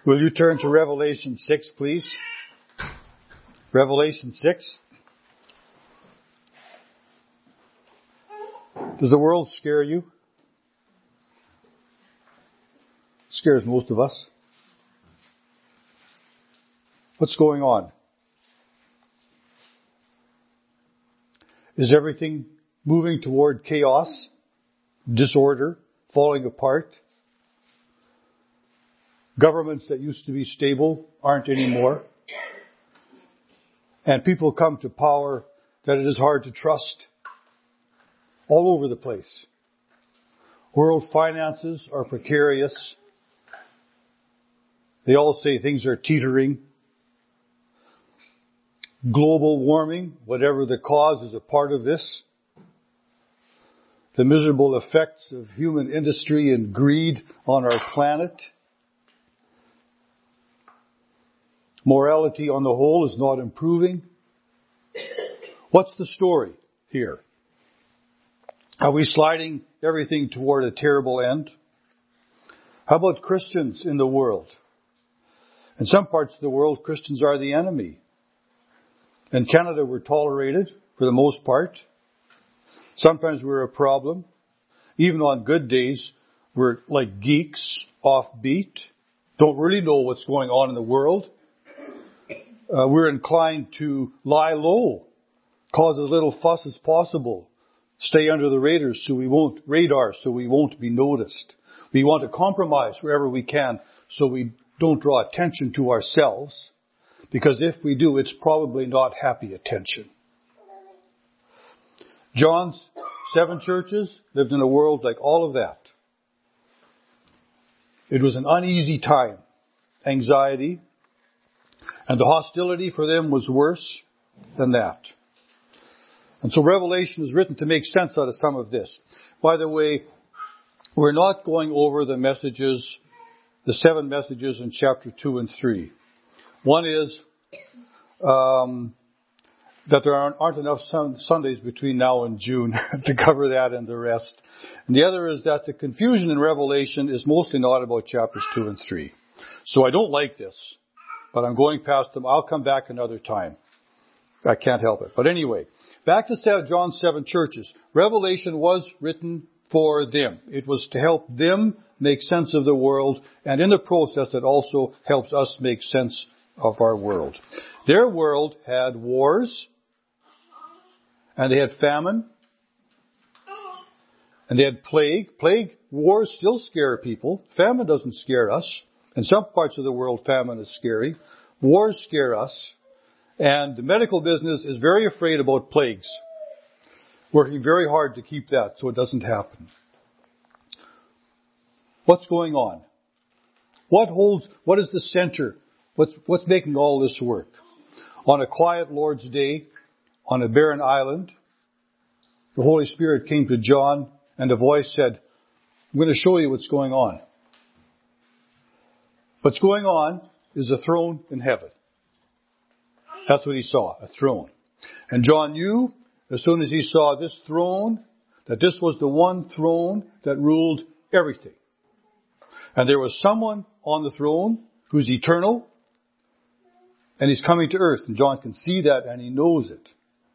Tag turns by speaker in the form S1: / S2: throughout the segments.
S1: Will you turn to Revelation 6, please? Revelation 6. Does the world scare you? It scares most of us. What's going on? Is everything moving toward chaos, disorder, falling apart? Governments that used to be stable aren't anymore. And people come to power that it is hard to trust all over the place. World finances are precarious. They all say things are teetering. Global warming, whatever the cause, is a part of this. The miserable effects of human industry and greed on our planet. Morality on the whole is not improving. What's the story here? Are we sliding everything toward a terrible end? How about Christians in the world? In some parts of the world, Christians are the enemy. In Canada, we're tolerated for the most part. Sometimes we're a problem. Even on good days, we're like geeks, offbeat, don't really know what's going on in the world. We're inclined to lie low, cause as little fuss as possible, stay under the radar so we won't be noticed. We want to compromise wherever we can so we don't draw attention to ourselves, because if we do, it's probably not happy attention. John's 7 churches lived in a world like all of that. It was an uneasy time, anxiety, and the hostility for them was worse than that. And so Revelation is written to make sense out of some of this. By the way, we're not going over the messages, the 7 messages in chapter 2 and 3. One is that there aren't enough Sundays between now and June to cover that and the rest. And the other is that the confusion in Revelation is mostly not about chapters 2 and 3. So I don't like this, but I'm going past them. I'll come back another time. I can't help it. But anyway, back to John's 7 churches. Revelation was written for them. It was to help them make sense of the world, and in the process it also helps us make sense of our world. Their world had wars, and they had famine, and they had plague. Wars still scare people. Famine doesn't scare us. In some parts of the world, famine is scary. Wars scare us. And the medical business is very afraid about plagues. Working very hard to keep that so it doesn't happen. What's going on? What is the center? What's making all this work? On a quiet Lord's Day, on a barren island, the Holy Spirit came to John and a voice said, I'm going to show you what's going on. What's going on is a throne in heaven. That's what he saw, a throne. And John knew, as soon as he saw this throne, that this was the one throne that ruled everything. And there was someone on the throne who's eternal, and he's coming to earth. And John can see that, and he knows it.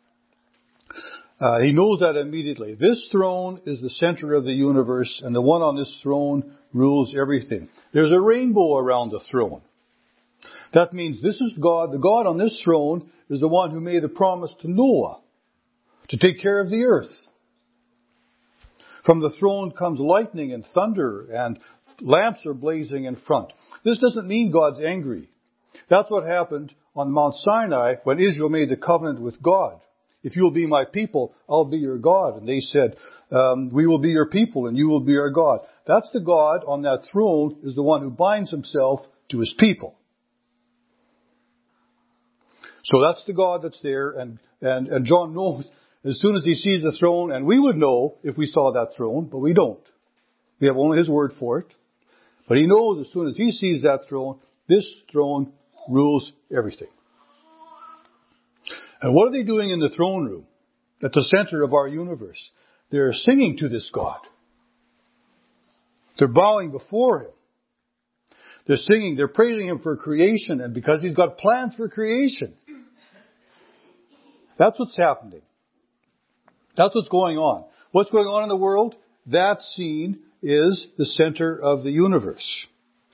S1: He knows that immediately. This throne is the center of the universe, and the one on this throne rules everything. There's a rainbow around the throne. That means this is God. The God on this throne is the one who made a promise to Noah to take care of the earth. From the throne comes lightning and thunder, and lamps are blazing in front. This doesn't mean God's angry. That's what happened on Mount Sinai when Israel made the covenant with God. If you will be my people, I'll be your God. And they said, we will be your people and you will be our God. That's the God on that throne is the one who binds himself to his people. So that's the God that's there. And John knows as soon as he sees the throne, and we would know if we saw that throne, but we don't. We have only his word for it. But he knows as soon as he sees that throne, this throne rules everything. And what are they doing in the throne room at the center of our universe? They're singing to this God. They're bowing before him. They're singing, they're praising Him for creation and because He's got plans for creation. That's what's happening. That's what's going on. What's going on in the world? That scene is the center of the universe.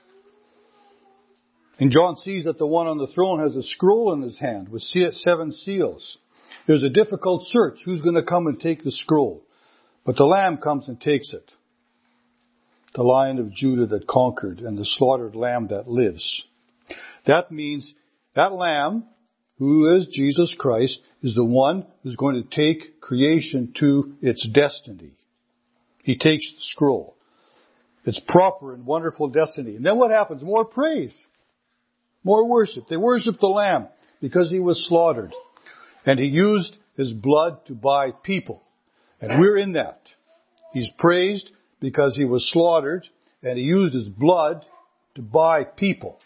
S1: And John sees that the one on the throne has a scroll in his hand with 7 seals. There's a difficult search. Who's going to come and take the scroll? But the Lamb comes and takes it. The Lion of Judah that conquered and the slaughtered Lamb that lives. That means that Lamb, who is Jesus Christ, is the one who's going to take creation to its destiny. He takes the scroll. Its proper and wonderful destiny. And then what happens? More praise. More worship. They worship the Lamb because He was slaughtered. And He used His blood to buy people. And we're in that. He's praised because He was slaughtered and He used His blood to buy people.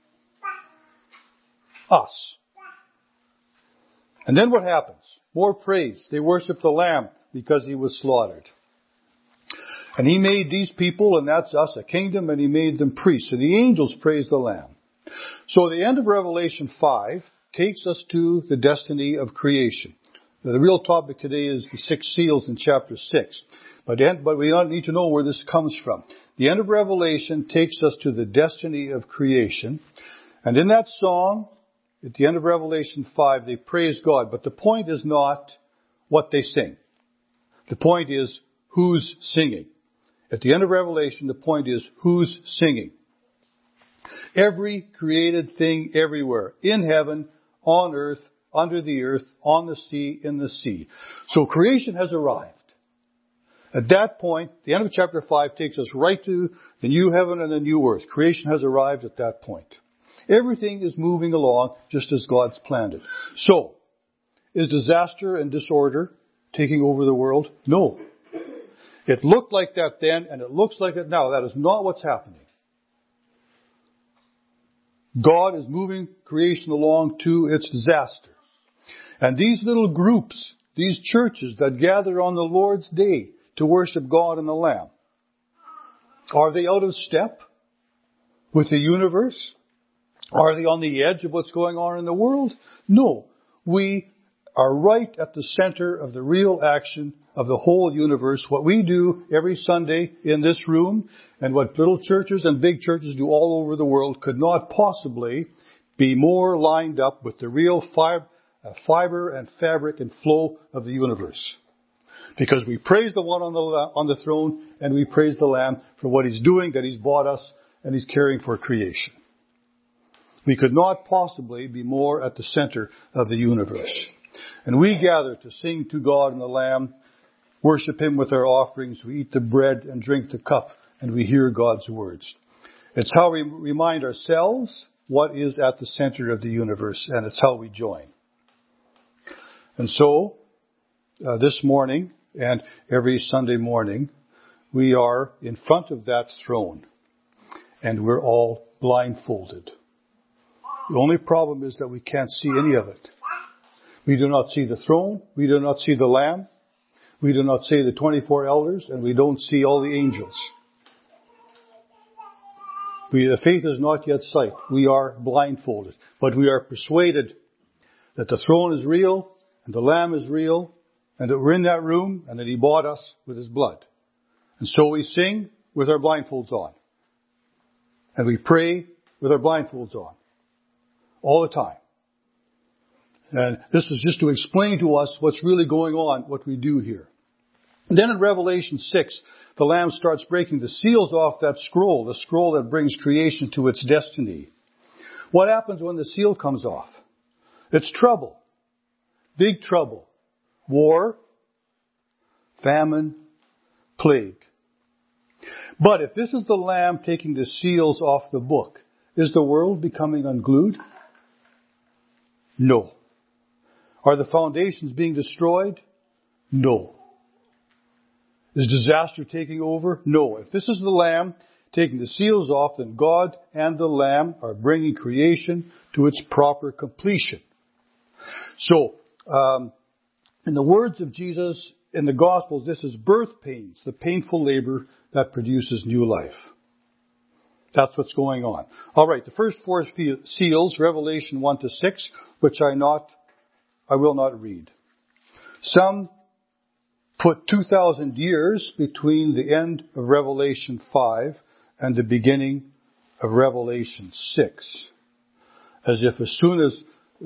S1: Us. And then what happens? More praise. They worship the Lamb because He was slaughtered. And He made these people, and that's us, a kingdom, and He made them priests. And the angels praise the Lamb. So the end of Revelation 5 takes us to the destiny of creation. Now, the real topic today is the 6 seals in chapter 6. But we don't need to know where this comes from. The end of Revelation takes us to the destiny of creation. And in that song, at the end of Revelation 5, they praise God. But the point is not what they sing. The point is who's singing. At the end of Revelation, the point is who's singing. Every created thing everywhere, in heaven, on earth, under the earth, on the sea, in the sea. So creation has arrived. At that point, the end of chapter 5 takes us right to the new heaven and the new earth. Creation has arrived at that point. Everything is moving along just as God's planned it. So, is disaster and disorder taking over the world? No. It looked like that then, and it looks like it now. That is not what's happening. God is moving creation along to its disaster. And these little groups, these churches that gather on the Lord's day to worship God and the Lamb, are they out of step with the universe? Are they on the edge of what's going on in the world? No. We are right at the center of the real action of the whole universe. What we do every Sunday in this room and what little churches and big churches do all over the world could not possibly be more lined up with the real fiber and fabric and flow of the universe. Because we praise the one on the throne and we praise the Lamb for what He's doing, that He's bought us and He's caring for creation. We could not possibly be more at the center of the universe. And we gather to sing to God and the Lamb, worship Him with our offerings, we eat the bread and drink the cup, and we hear God's words. It's how we remind ourselves what is at the center of the universe, and it's how we join. And so, this morning, and every Sunday morning, we are in front of that throne, and we're all blindfolded. The only problem is that we can't see any of it. We do not see the throne. We do not see the Lamb. We do not see the 24 elders. And we don't see all the angels. The faith is not yet sight. We are blindfolded. But we are persuaded that the throne is real and the Lamb is real and that we're in that room and that He bought us with His blood. And so we sing with our blindfolds on. And we pray with our blindfolds on. All the time. And this is just to explain to us what's really going on, what we do here. And then in Revelation 6, the Lamb starts breaking the seals off that scroll, the scroll that brings creation to its destiny. What happens when the seal comes off? It's trouble. Big trouble. War, famine, plague. But if this is the Lamb taking the seals off the book, is the world becoming unglued? No. Are the foundations being destroyed? No. Is disaster taking over? No. If this is the Lamb taking the seals off, then God and the Lamb are bringing creation to its proper completion. So, in the words of Jesus in the Gospels, this is birth pains, the painful labor that produces new life. That's what's going on. All right, the first four seals, Revelation 1 to 6, which I will not read. Some put 2,000 years between the end of Revelation 5 and the beginning of Revelation 6. As if as soon as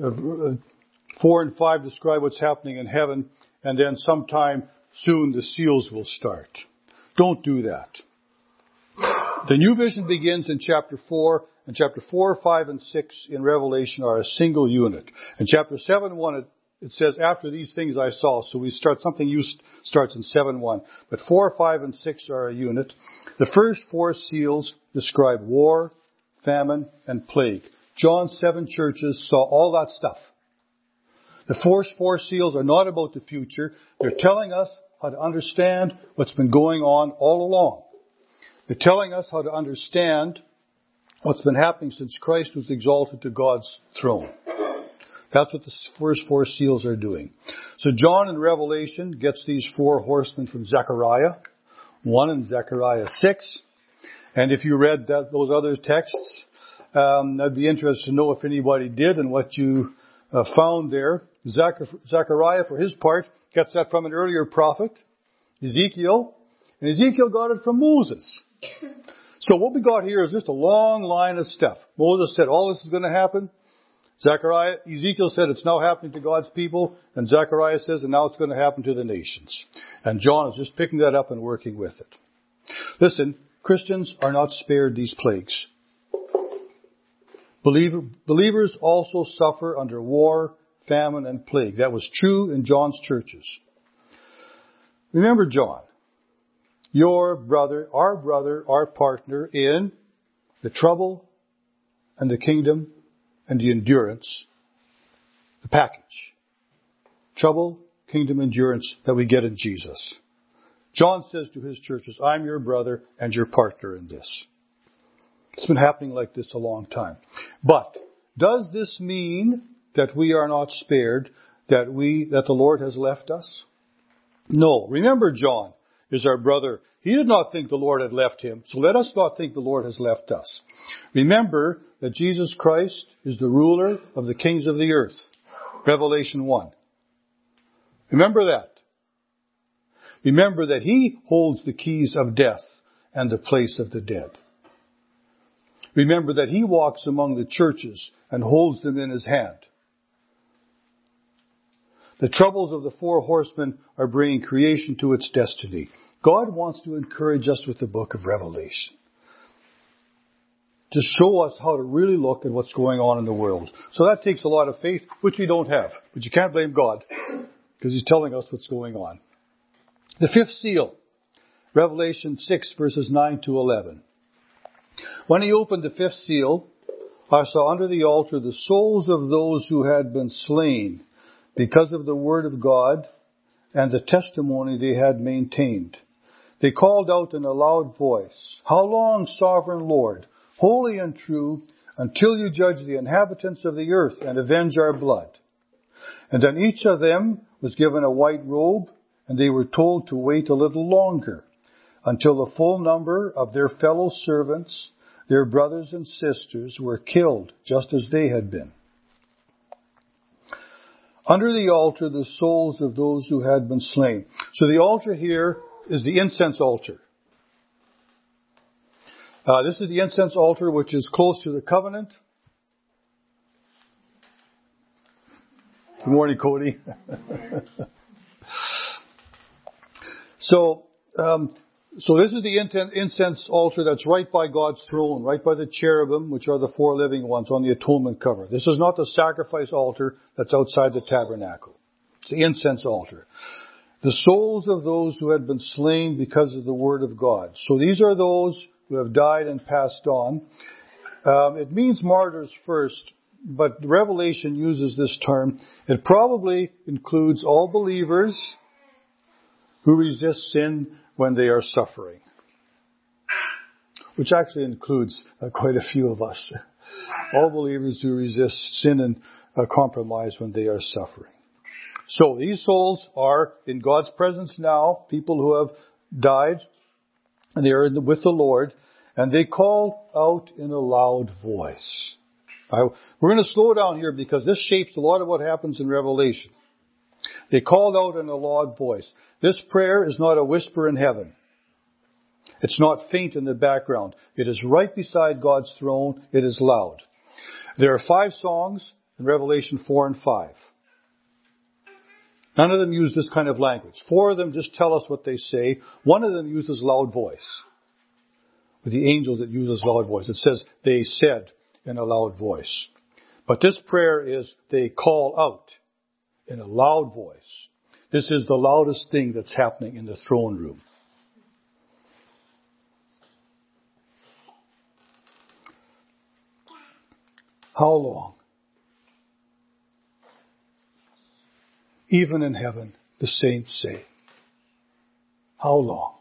S1: 4 and 5 describe what's happening in heaven, and then sometime soon the seals will start. Don't do that. The new vision begins in chapter 4, and chapter 4, 5, and 6 in Revelation are a single unit. In chapter 7:1, it says, after these things I saw. So something starts in 7:1. But 4, 5, and 6 are a unit. The first four seals describe war, famine, and plague. John's 7 churches saw all that stuff. The first four seals are not about the future. They're telling us how to understand what's been going on all along. They're telling us how to understand what's been happening since Christ was exalted to God's throne. That's what the first four seals are doing. So John in Revelation gets these 4 horsemen from Zechariah, 1 in Zechariah 6. And if you read those other texts, I'd be interested to know if anybody did and what you found there. Zechariah, for his part, gets that from an earlier prophet, Ezekiel, and Ezekiel got it from Moses. So what we got here is just a long line of stuff. Moses said all this is going to happen. Ezekiel said it's now happening to God's people, and Zechariah says, and now it's going to happen to the nations. And John is just picking that up and working with it. Listen, Christians are not spared these plagues. Believers also suffer under war, famine, and plague. That was true in John's churches. Remember John, your brother, our partner in the trouble and the kingdom and the endurance, the package. Trouble, kingdom, endurance that we get in Jesus. John says to his churches, I'm your brother and your partner in this. It's been happening like this a long time. But does this mean that we are not spared, that the Lord has left us? No. Remember, John is our brother. He did not think the Lord had left him, so let us not think the Lord has left us. Remember that Jesus Christ is the ruler of the kings of the earth. Revelation 1. Remember that. Remember that He holds the keys of death and the place of the dead. Remember that He walks among the churches and holds them in His hand. The troubles of the 4 horsemen are bringing creation to its destiny. God wants to encourage us with the book of Revelation. To show us how to really look at what's going on in the world. So that takes a lot of faith, which we don't have. But you can't blame God, because He's telling us what's going on. The 5th seal, Revelation 6, verses 9 to 11. When He opened the 5th seal, I saw under the altar the souls of those who had been slain because of the word of God and the testimony they had maintained. They called out in a loud voice, How long, sovereign Lord, holy and true, until you judge the inhabitants of the earth and avenge our blood? And then each of them was given a white robe, and they were told to wait a little longer, until the full number of their fellow servants, their brothers and sisters, were killed, just as they had been. Under the altar, the souls of those who had been slain. So the altar here is the incense altar. This is the incense altar, which is close to the covenant. Good morning, Cody. So this is the incense altar that's right by God's throne, right by the cherubim, which are the 4 living ones on the atonement cover. This is not the sacrifice altar that's outside the tabernacle. It's the incense altar. The souls of those who had been slain because of the word of God. So these are those who have died and passed on. It means martyrs first, but Revelation uses this term. It probably includes all believers who resist sin when they are suffering, which actually includes quite a few of us. All believers who resist sin and compromise when they are suffering. So these souls are in God's presence now, people who have died, and they are with the Lord. and they called out in a loud voice. We're going to slow down here because this shapes a lot of what happens in Revelation. They called out in a loud voice. This prayer is not a whisper in heaven. It's not faint in the background. It is right beside God's throne. It is loud. There are 5 songs in Revelation 4 and 5. None of them use this kind of language. 4 of them just tell us what they say. 1 of them uses loud voice. With the angels, it uses loud voice. It says, they said in a loud voice. But this prayer is, they call out in a loud voice. This is the loudest thing that's happening in the throne room. How long? Even in heaven, the saints say, how long?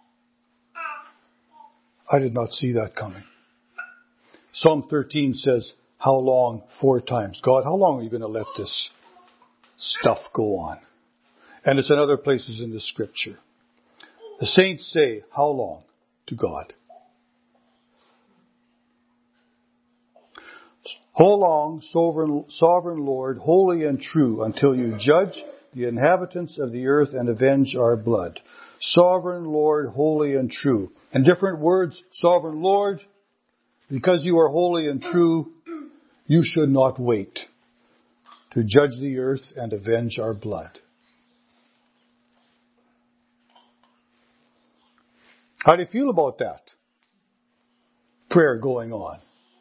S1: I did not see that coming. Psalm 13 says, how long? 4 times. God, how long are you going to let this stuff go on? And it's in other places in the scripture. The saints say, how long to God? How long, sovereign Lord, holy and true, until you judge the inhabitants of the earth and avenge our blood? Sovereign Lord, holy and true. In different words, sovereign Lord, because you are holy and true, you should not wait to judge the earth and avenge our blood. How do you feel about that prayer going on?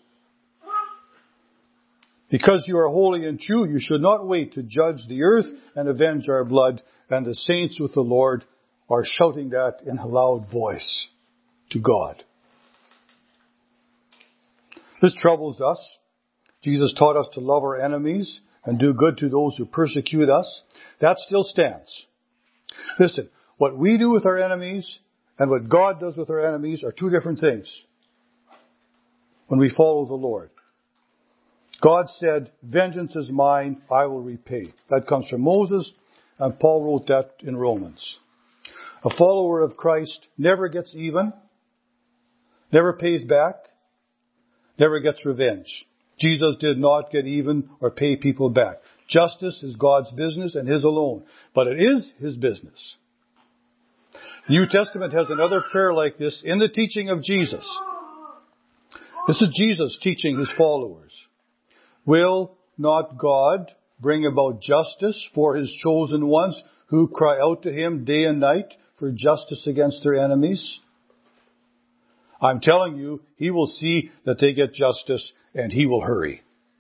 S1: Because you are holy and true, you should not wait to judge the earth and avenge our blood. And the saints with the Lord are shouting that in a loud voice to God. This troubles us. Jesus taught us to love our enemies and do good to those who persecute us. That still stands. Listen, what we do with our enemies and what God does with our enemies are 2 different things when we follow the Lord. God said, vengeance is mine, I will repay. That comes from Moses, and Paul wrote that in Romans. A follower of Christ never gets even, never pays back, never gets revenge. Jesus did not get even or pay people back. Justice is God's business and His alone, but it is His business. The New Testament has another prayer like this in the teaching of Jesus. This is Jesus teaching His followers. Will not God bring about justice for His chosen ones who cry out to Him day and night for justice against their enemies? I'm telling you, He will see that they get justice and He will hurry.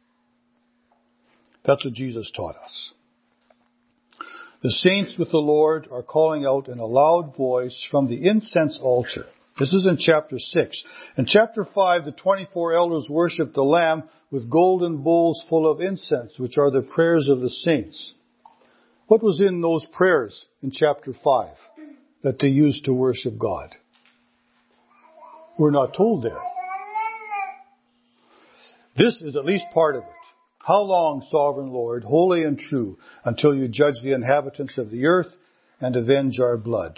S1: That's what Jesus taught us. The saints with the Lord are calling out in a loud voice from the incense altar. This is in chapter 6. In chapter 5, the 24 elders worship the Lamb with golden bowls full of incense, which are the prayers of the saints. What was in those prayers in chapter 5 that they used to worship God? We're not told there. This is at least part of it. How long, sovereign Lord, holy and true, until you judge the inhabitants of the earth and avenge our blood?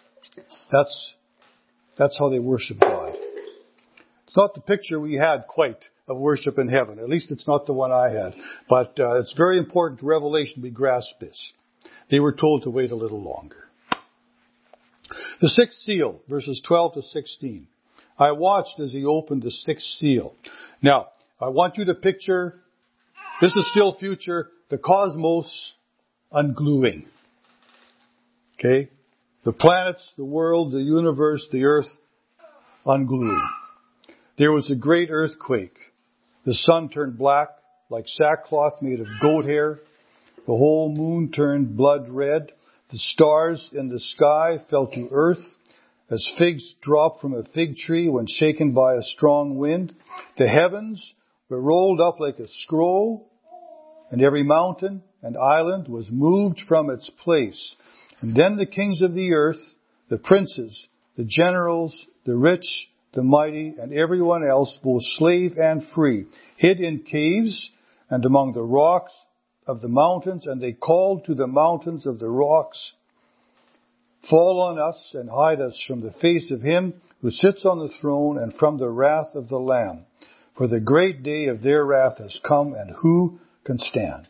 S1: That's how they worship God. It's not the picture we had quite of worship in heaven. At least it's not the one I had. But it's very important to Revelation we grasp this. They were told to wait a little longer. The 6th seal, verses 12 to 16. I watched as He opened the 6th seal. Now, I want you to picture, this is still future, the cosmos ungluing. Okay? The planets, the world, the universe, the earth, ungluing. There was a great earthquake. The sun turned black like sackcloth made of goat hair. The whole moon turned blood red. The stars in the sky fell to earth as figs drop from a fig tree when shaken by a strong wind. The heavens were rolled up like a scroll, and every mountain and island was moved from its place. And then the kings of the earth, the princes, the generals, the rich, the mighty, and everyone else, both slave and free, hid in caves and among the rocks of the mountains, and they called to the mountains of the rocks, fall on us and hide us from the face of Him who sits on the throne and from the wrath of the Lamb. For the great day of their wrath has come, and who can stand?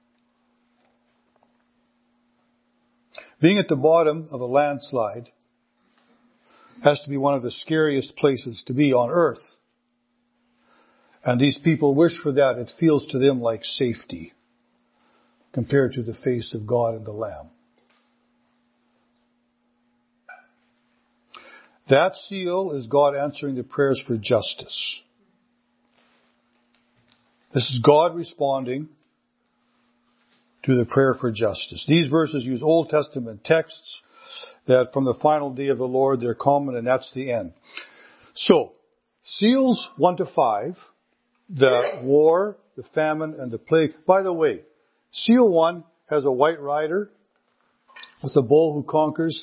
S1: Being at the bottom of a landslide has to be one of the scariest places to be on earth. And these people wish for that. It feels to them like safety compared to the face of God and the Lamb. That seal is God answering the prayers for justice. This is God responding to the prayer for justice. These verses use Old Testament texts that from the final day of the Lord they're common, and that's the end. So, seals 1 to 5, the war, the famine, and the plague. By the way, seal 1 has a white rider with a bull who conquers.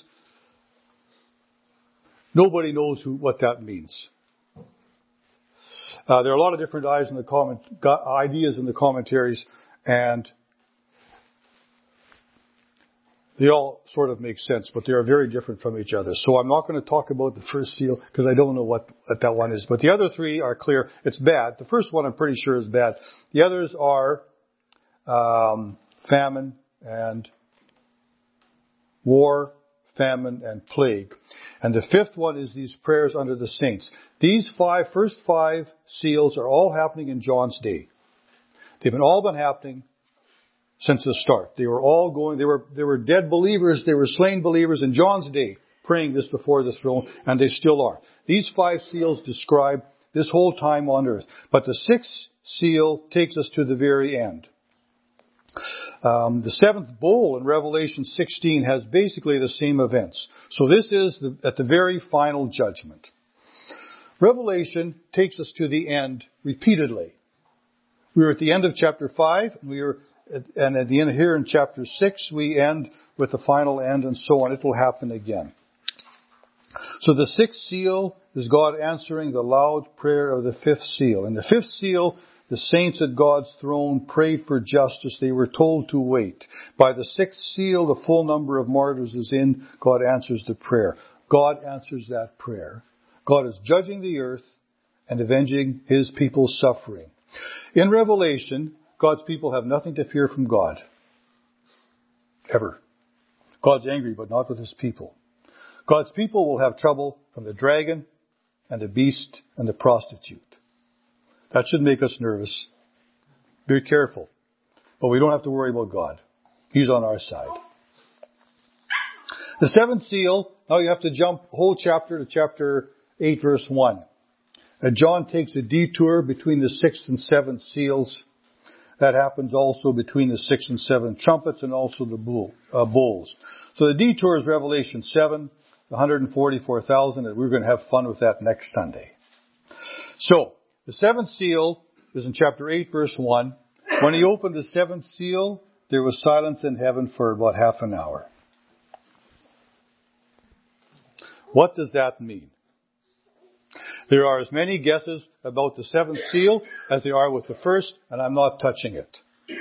S1: Nobody knows what that means. There are a lot of different ideas in the commentaries, and they all sort of make sense, but they are very different from each other. So I'm not going to talk about the first seal because I don't know what that one is. But the other three are clear. It's bad. The first one I'm pretty sure is bad. The others are famine and war, famine, and plague. And the fifth one is these prayers under the saints. These first five seals are all happening in John's day. They've all been happening since the start. They were all going, they were dead believers, they were slain believers in John's day, praying this before the throne, and they still are. These 5 seals describe this whole time on earth. But the 6th seal takes us to the very end. The 7th bowl in Revelation 16 has basically the same events. So this is at the very final judgment. Revelation takes us to the end repeatedly. We were at the end of chapter 5, and at the end here in chapter 6, we end with the final end, and so on. It will happen again. So the 6th seal is God answering the loud prayer of the 5th seal. In the 5th seal, the saints at God's throne prayed for justice. They were told to wait. By the 6th seal, the full number of martyrs is in. God answers the prayer. God answers that prayer. God is judging the earth and avenging His people's suffering. In Revelation, God's people have nothing to fear from God. Ever. God's angry, but not with His people. God's people will have trouble from the dragon and the beast and the prostitute. That should make us nervous. Be careful. But we don't have to worry about God. He's on our side. The 7th seal, now you have to jump whole chapter to chapter 8 verse 1. John takes a detour between the 6th and 7th seals. That happens also between the 6th and 7th trumpets and also the bowls. So the detour is Revelation 7, the 144,000, and we're going to have fun with that next Sunday. So, the 7th seal is in chapter 8, verse 1. When He opened the 7th seal, there was silence in heaven for about half an hour. What does that mean? There are as many guesses about the 7th seal as there are with the first, and I'm not touching it.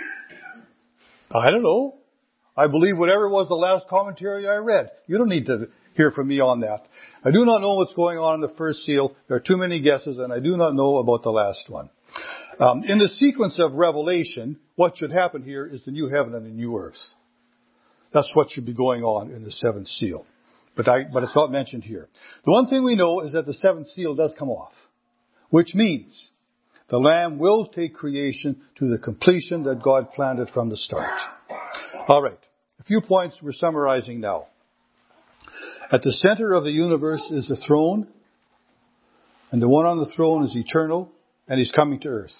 S1: I don't know. I believe whatever was the last commentary I read. You don't need to hear from me on that. I do not know what's going on in the first seal. There are too many guesses, and I do not know about the last one. In the sequence of Revelation, what should happen here is the new heaven and the new earth. That's what should be going on in the 7th seal. But it's not mentioned here. The one thing we know is that the 7th seal does come off, which means the Lamb will take creation to the completion that God planned it from the start. All right. A few points we're summarizing now. At the center of the universe is the throne, and the one on the throne is eternal, and He's coming to earth.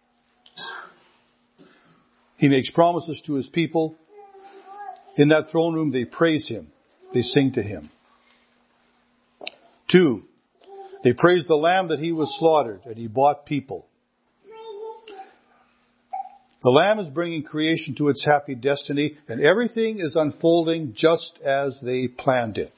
S1: He makes promises to His people. In that throne room, they praise Him. They sing to Him. 2, they praise the Lamb that He was slaughtered, and He bought people. The Lamb is bringing creation to its happy destiny, and everything is unfolding just as they planned it.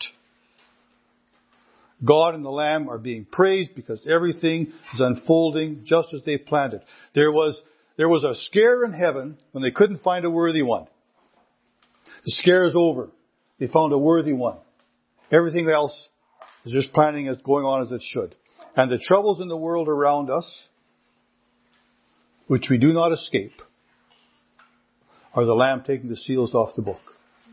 S1: God and the Lamb are being praised because everything is unfolding just as they planned it. There was a scare in heaven when they couldn't find a worthy one. The scare is over. They found a worthy one. Everything else It's just planning is going on as it should. And the troubles in the world around us, which we do not escape, are the Lamb taking the seals off the book.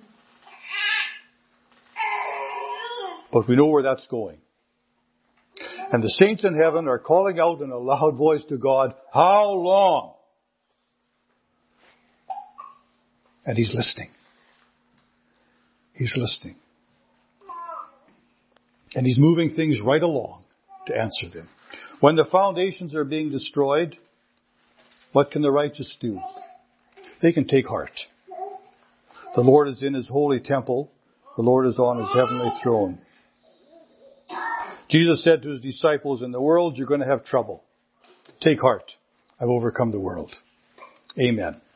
S1: But we know where that's going. And the saints in heaven are calling out in a loud voice to God, how long? And He's listening. He's listening. And He's moving things right along to answer them. When the foundations are being destroyed, what can the righteous do? They can take heart. The Lord is in His holy temple. The Lord is on His heavenly throne. Jesus said to His disciples, in the world you're going to have trouble. Take heart. I've overcome the world. Amen.